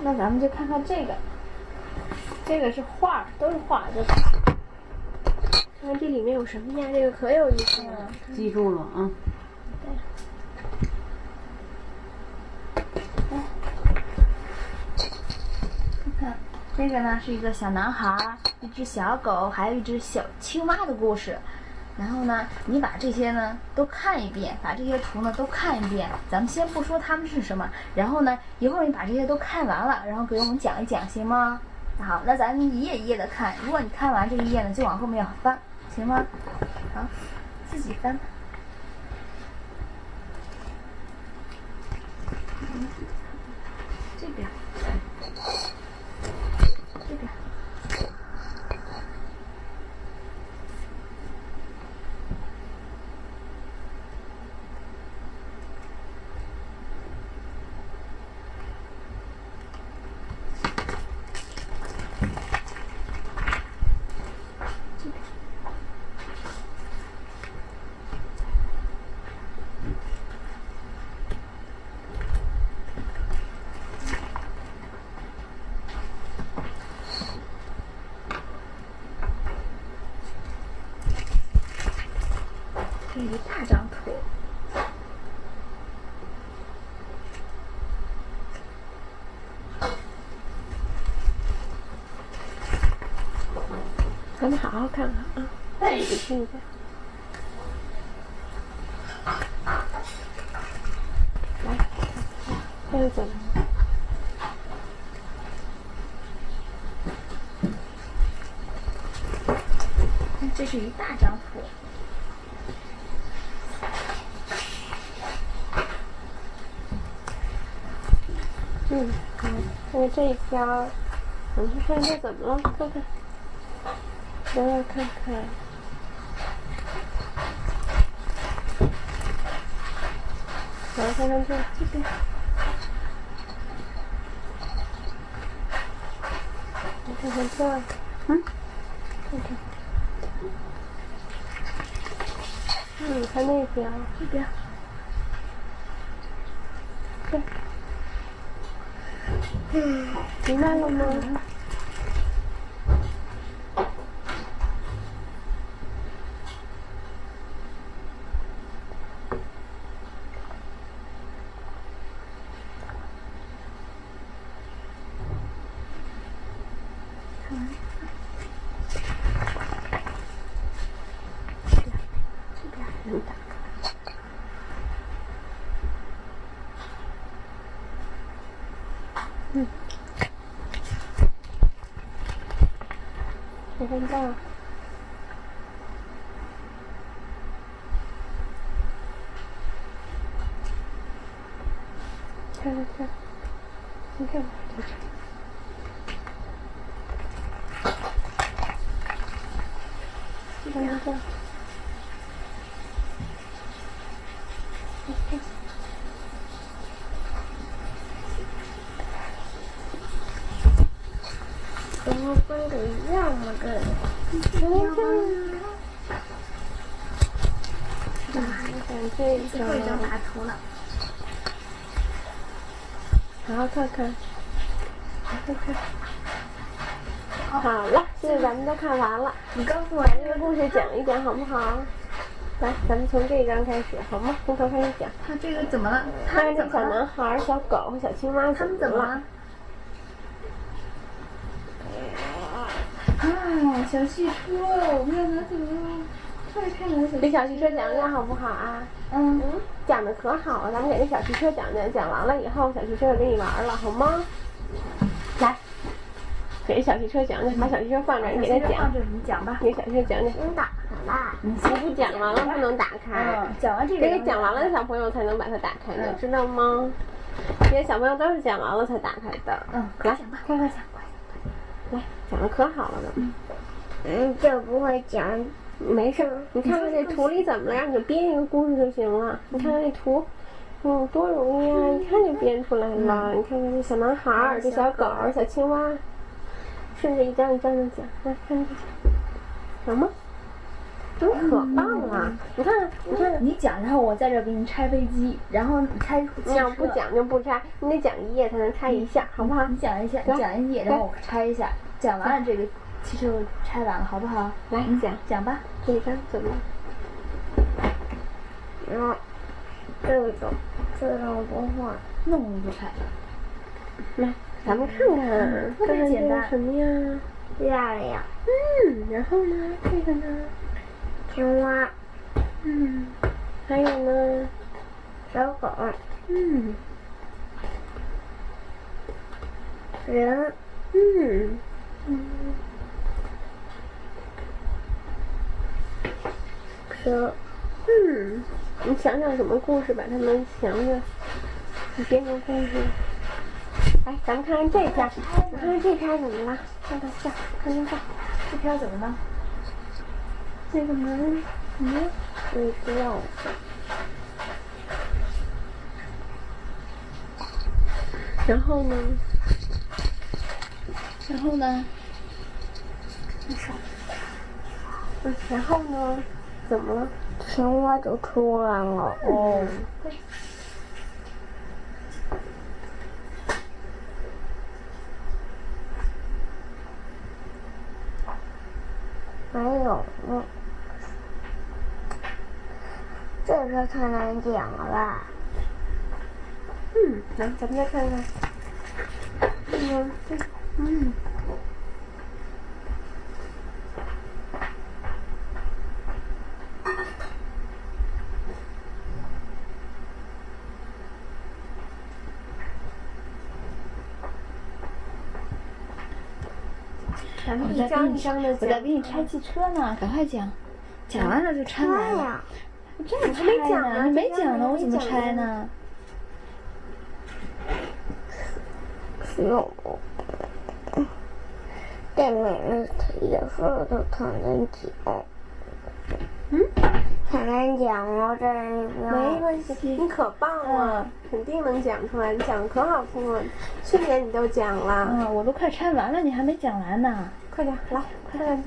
那咱们就看看这个，这个是画，都是画，这看看这里面有什么呀？这个可有意思了。 记住了啊。 对。看这个呢，是一个小男孩、一只小狗，还有一只小青蛙的故事。然后呢，你把这些呢都看一遍，把这些图呢都看一遍。咱们先不说它们是什么，然后呢，一会儿你把这些都看完了，然后给我们讲一讲，行吗？好，那咱们一页一页的看。如果你看完这一页呢，就往后面翻，行吗？好，自己翻。这边，这边。这一大张图，咱们好好看看啊，仔细听一下。来，这是怎么？这是一大张图。好，看这一条，我们去看这怎么了？看看，让我看看。来看看这边，你看看这，看看，你看那边，这边，对。明白了吗？看完，这边能打开。看这儿，看，你看我这。看这。怎么分的一样吗？这个。最后一张打图了。好好看看，好了，现在咱们都看完了。你告诉我这个故事讲一讲好不好？来，咱们从这一章开始，好吗？从头开始讲。他这个怎么了？看这小男孩、小狗和小青蛙，他们怎么了？啊，小汽车，我们要拿走了。给小汽车讲讲好不好啊？讲的可好了，咱们给那小汽车讲讲，讲完了以后，小汽车就跟你玩了，好吗？来，给小汽车讲讲，把小汽车放这儿，你给他讲。放这儿，你讲吧。给小汽车讲讲。打开了。你不讲完了不能打开。讲完这个。得给讲完了的小朋友才能把它打开的，知道吗？这些小朋友都是讲完了才打开的。来，讲吧，快讲。来，讲的可好了呢。 这不会讲。 没事，你看看这图里怎么了，让你编一个故事就行了。你看看这图，多容易啊！一看就编出来了。你看看这小男孩，这小狗，小青蛙，顺着一张一张的讲，来看这讲，好吗？ 你可棒了！你看，你看， 你讲，然后我在这给你拆飞机，然后你拆汽车。 你要不讲就不拆，你得讲一页才能拆一下，好不好？ 你讲一下，讲一页，然后我拆一下，讲完了这个汽车拆完了，好不好？ 来， 你讲吧。 这张怎么？然后这种不画， 那我们不拆。 来，咱们看看， 特别简单。 什么呀？ 月亮。 然后呢？这个呢？ 青蛙。 还有呢？ 小狗。人。蛇。你想想什么故事？把它们想想，你编个故事。来，咱们看看这篇，你看看这篇怎么了？看看这，看看这， 这篇怎么了？ 这个门， 睡觉。 然后呢？ 然后呢？ 然后呢？怎么了？ 青蛙就出来了。哦。没有了。这个太难讲了吧？ 来，咱们再看看。一张一张的讲。 我在给你拆汽车呢，赶快讲。讲完了就拆完了。这还没讲呢， 你没讲呢，我怎么拆呢？ 有。对面的也说的很难讲。很难讲哦，这没关系，你可棒了，肯定能讲出来，你讲的可好听了。去年你都讲了。 我都快拆完了，你还没讲完呢。 快点，来，快点。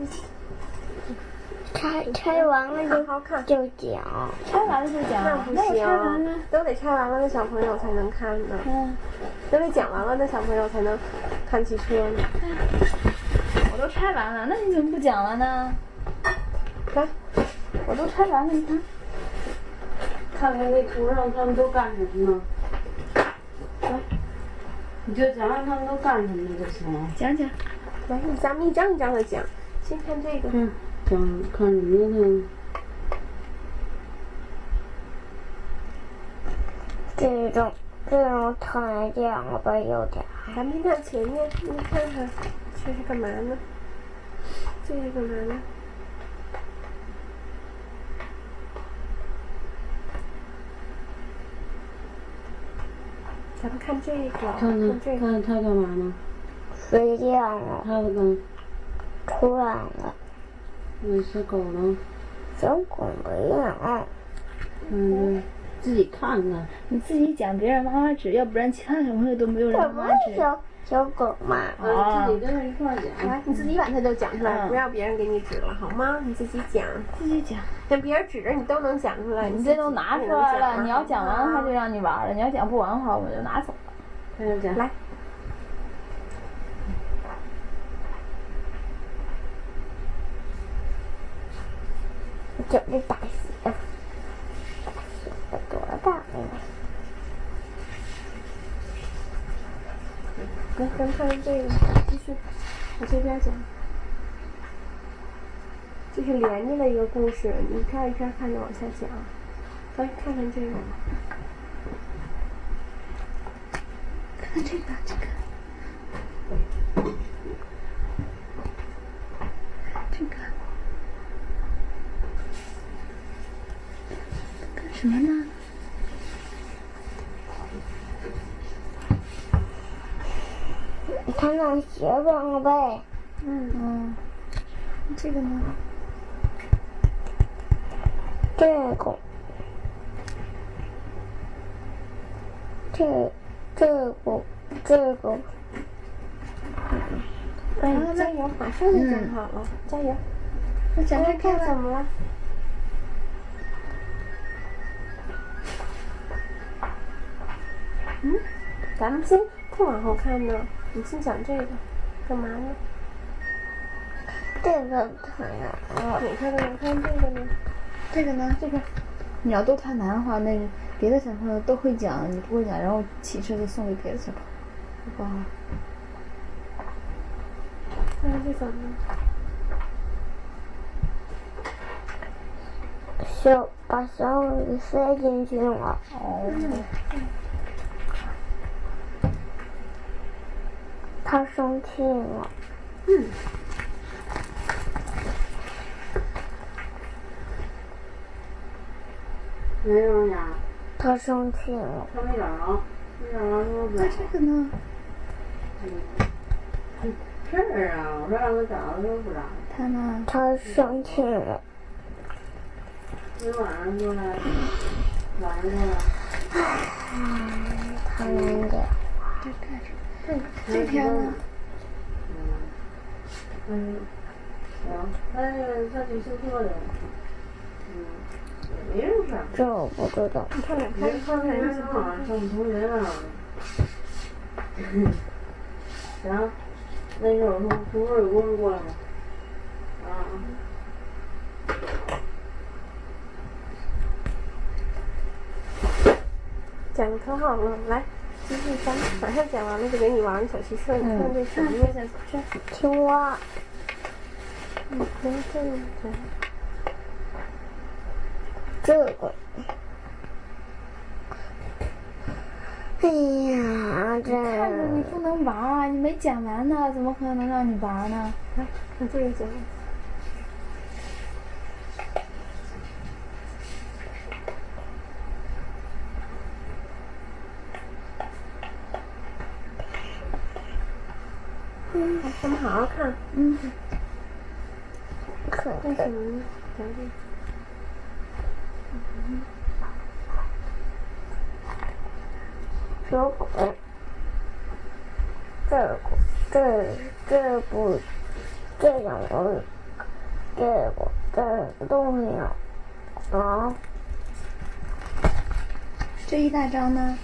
拆完了就讲。 拆完了就讲。 那不行，都得拆完了的小朋友才能看呢。都得讲完了的小朋友才能看汽车呢。 我都拆完了，那你怎么不讲了呢？ 来， 我都拆完了，你看。 看看那图上他们都干什么呢？来，你就讲讲他们都干什么就行了。 讲讲。 来，咱们一张一张的讲。先看这个。 讲看什么呢？ 这种太难讲了吧，有点。 咱们看前面，你看看，这是干嘛呢？这是干嘛呢？咱们看这个， 看他干嘛呢？ 睡觉了。 他干。 出来了。 那小狗呢？ 小狗没有。 自己看看。 你自己讲，别让妈妈指，要不然其他小朋友都没有让妈妈指。 小狗嘛。 自己跟着一块讲。 来，你自己把它都讲出来，不要别人给你指了，好吗？你自己讲。 自己讲。 那别人指着你都能讲出来， 你这都拿出来了，你要讲完的话就让你玩了，你要讲不完的话我们就拿走了。 开始讲。 来。 这是大写，多大呀？ 来，咱看这个，继续，我这边讲。这是连着的一个故事，你一篇一篇看着往下讲。来，看看这个。 看看这个，这个。干什么呢？ 他那鞋忘了背。 这个呢？ 这个。 加油，马上就讲好了，加油。 那展开看怎么了？咱们先不往后看呢，你先讲这个，干嘛呢？ 这个太难了。 哪个呢？看这个呢？ 这个呢？这个，你要都太难的话，那别的小朋友都会讲，你不会讲，然后汽车就送给别的小朋友，好不好？ 那这怎么了？ 把小雨塞进去了。 哦。 他生气了。 没有呀。 他生气了。 他没找着，没找着说那这个呢？ 是啊，我说让他找，他说不找。 他呢？ 他生气了。 你晚上过来，晚上过来。 他能给。 这天呢？ 行，他去修车去了。也没什么事儿。 这我不知道。 你看两看， 他那边正好上同学那儿了。行，那一会儿从这儿有工人过来吗？啊。 讲的可好了，来，继续讲，马上讲完了就给你玩小汽车，你看这什么呀？ 青蛙。 你看这个。 这个。哎呀，这。 看着你不能玩啊！你没讲完呢，怎么可能让你玩呢？ 来，看这个讲。咱们好好看。 可为什么呢？讲这个。 小鬼。这两个，这东西啊。 这一大张呢？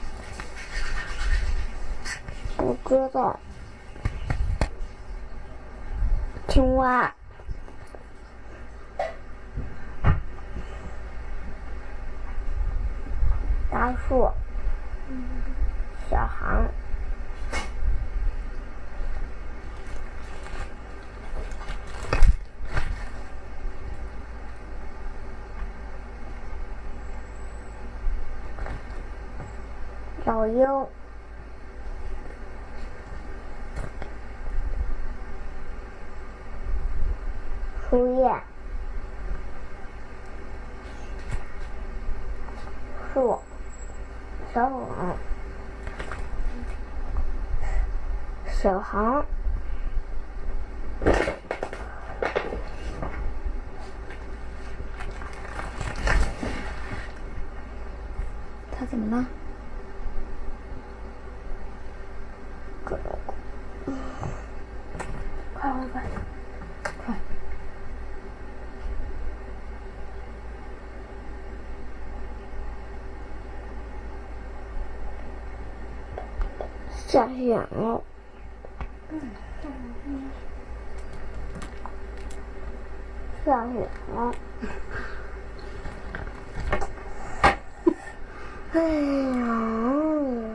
不知道。青蛙。大树。小航。老鹰。树叶。树。小航。小航。 他怎么了？快！ 下雪了。下雪了。哎呀！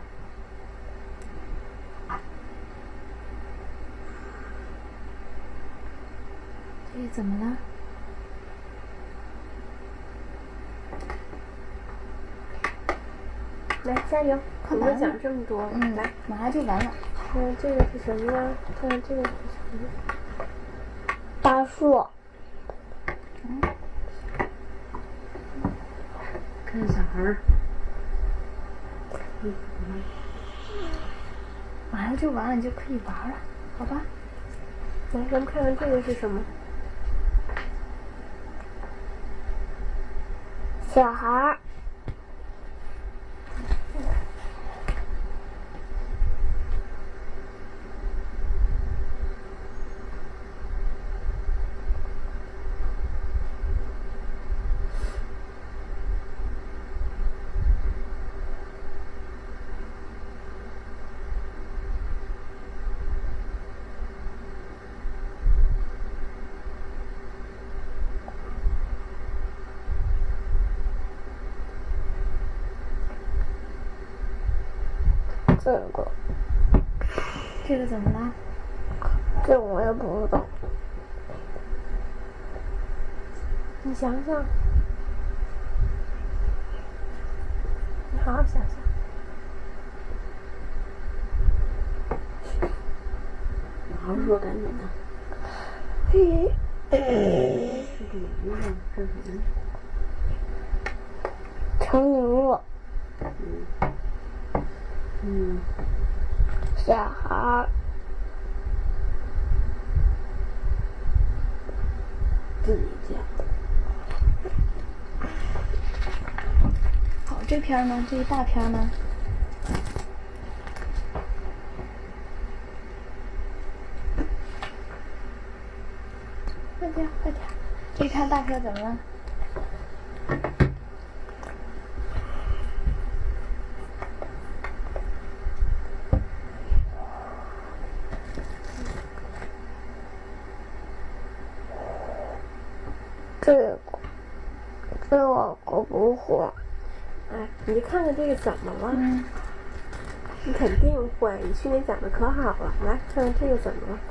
这怎么了？ 来，加油！我们讲这么多，来， 马上就完了。 看这个是什么呀？看这个是什么？ 大树。 看小孩儿。 马上就完了，你就可以玩了，好吧？ 来，咱们看看这个是什么？ 小孩儿。 这个怎么了？ 这我也不懂。你想想，你好好想想。 好好说，赶紧的。 嘿。 这个名字是什么？ 成名了。小孩。 自己讲。 好，这篇呢？这一大篇呢？快点，快点！这篇大篇怎么了？ 这我不会。哎，你就看看这个怎么了？你肯定会，你去年讲的可好了。来看看这个怎么了？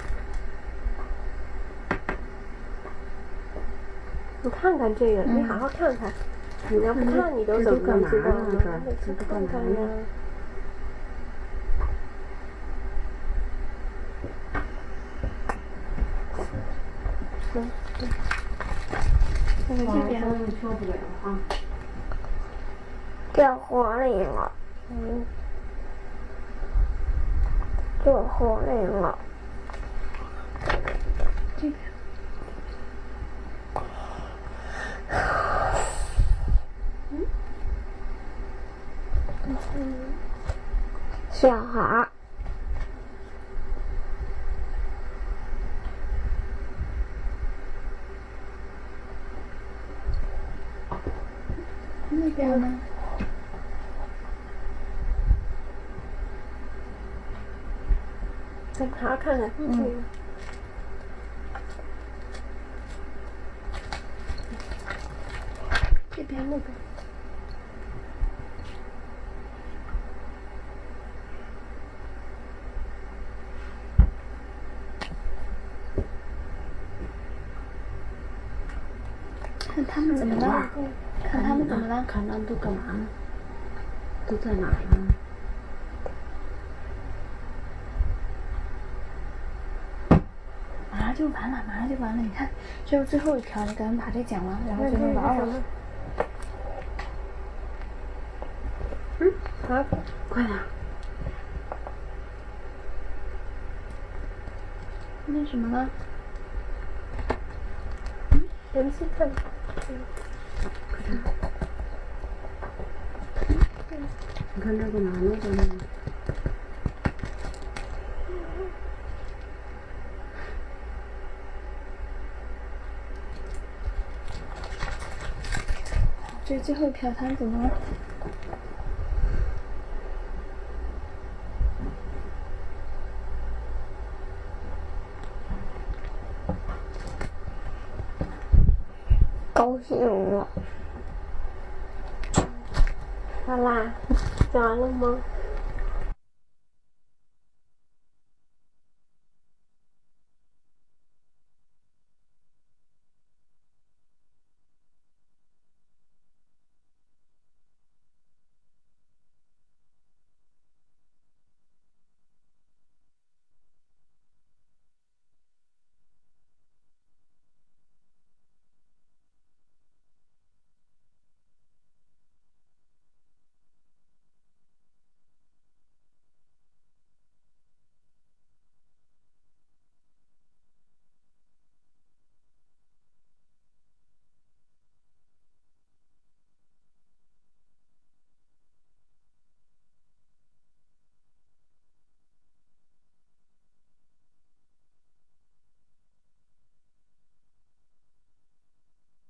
你看看这个，你好好看看。你要不看，你都怎么能知道呢？你去看看呀。 看看这边。 说不了啊。 掉火里了。掉火里了。 这边。 小孩。 那边呢？ 再好好看看这个。这边那个。 看他们怎么了？看他们怎么了？ 看他们都干嘛呢？都在哪儿呢？ 马上就完了，马上就完了！你看，这是最后一条，你赶紧把这讲完，然后就能玩了。 好， 快点。 那什么了？ 我们去看。 快点。你看这个哪呢？咱们。 这是最后一篇，他们怎么了？ 高兴了。好啦，讲完了吗？